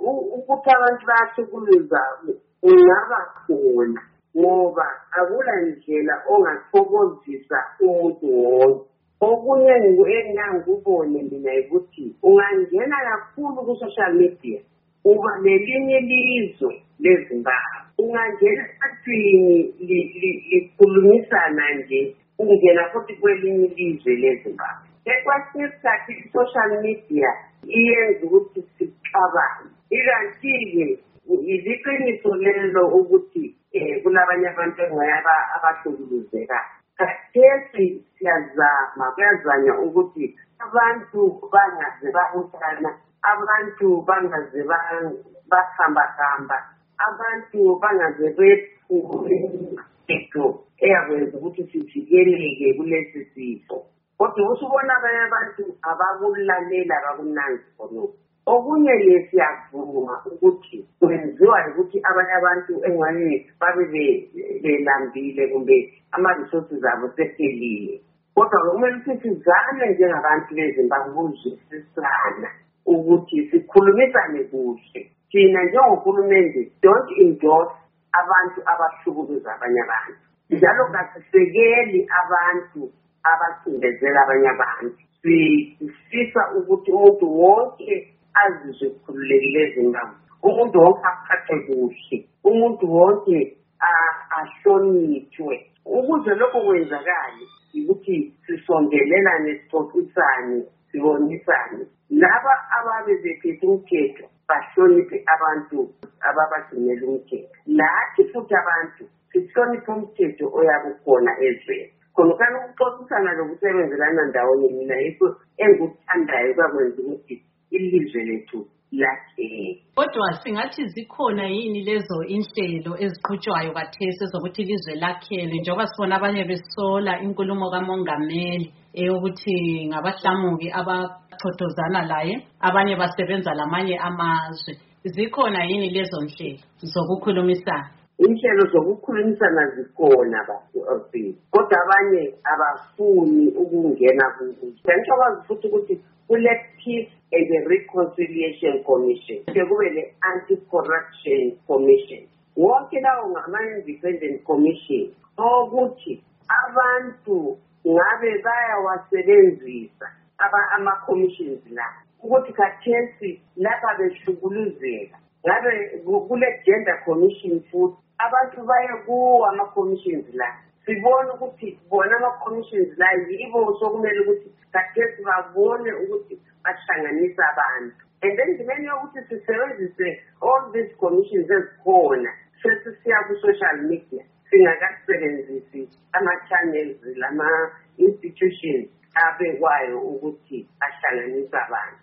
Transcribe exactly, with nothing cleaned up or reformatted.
ukuthi abantu bayathukuluza ungaba khona ngoba akula ndlela ongathokozisa umuntu wonke. Okunye engangikubone mina ukuthi ungangena kakhulu ku-social media uba nelinye ilizwe leZimbabwe. Ungangena ekhasini likhulumisana nje ungena futhi kwelinye ilizwe leZimbabwe. Ekwesinye isikhathi i-social media iyenza ukuthi sicabane. Ikanti-ke iliqiniso lelo ukuthi kulabanye abantu abahlukuluzeka. Khathesi siyazama kuyazanywa ukuthi abantu bangaze babuthana, abantu bangaze bahamba-hamba, abantu bangaze bephule into eyakwenza ukuthi sivikeleke kulesi sifo. Kodwa usubona abanye abantu abakulalela abakunanzi khonokho. Okunye lesiyavuma ukuthi kwenziwa ukuthi abanye abantu engani babe belambile kumbe ama-resources abo sephelile. Kodwa kumele ukuthi sizame njengabantu beZimbabwe ukuzwisisana ukuthi sikhulumisane kuhle. Thina njengohulumende don't endorse abantu abahlukuluza abanye abantu. Njalo kasisekeli abantu abacindezela abanye abantu. Sifisa ukuthi umuntu wonke azizwe kukhululekile eZimbabwe. Umuntu wonke aphathwe kuhle. Umuntu wonke ahlonitshwe. Ukuze lokho kwenzakale ukuthi sisondelelane, sixoxisane, sibonisane. Laba ababe bephethe umthetho bahloniphe abantu ababagcinela umthetho. Lathi futhi abantu sihloniphe umthetho oyabukhona ezweni. Khonokani ukuxoxisana lokusebenzelana ndawonye mina yikho engikuthandayo kwakwenza ukuthi ilizwe lethu lakhe. Kodwa singathi zikhona yini lezo inhlelo eziqhutshwayo kathesi zokuthi ilizwe lakhelwe njengoba sibona abanye besola inkulumo kamongameli eyokuthi ngabahlamuki abaxoxozana laye, abanye basebenza lamanye amazwe. Zikhona yini lezo nhlelo zokukhulumisana? Inhlelo zokukhulumisana zikhona bafowethu, kodwa abanye abafuni ukungena kuzo. Ngiyakwazi futhi ukuthi kule Peace and the Reconciliation Commission kube le Anti-Corruption Commission. Wonke lawo ngama-independent commission ukuthi abantu ngabe bayawasebenzisa ama-commissions la ukuthi khathesi lapha behlukuluzeka. Ngabe kule gender commission futhi abantu baye kuwo ama-commissions la. Sibona ukuthi bona ama-commissions la yibo sokumele ukuthi khathesi babone ukuthi bahlanganisa abantu. And then ndimeni yokuthi sisebenzise all these commissions ezikhona sesisiya ku-social media singakasebenzisi ama-channels lama-institutions abekwayo ukuthi ahlanganisa abantu.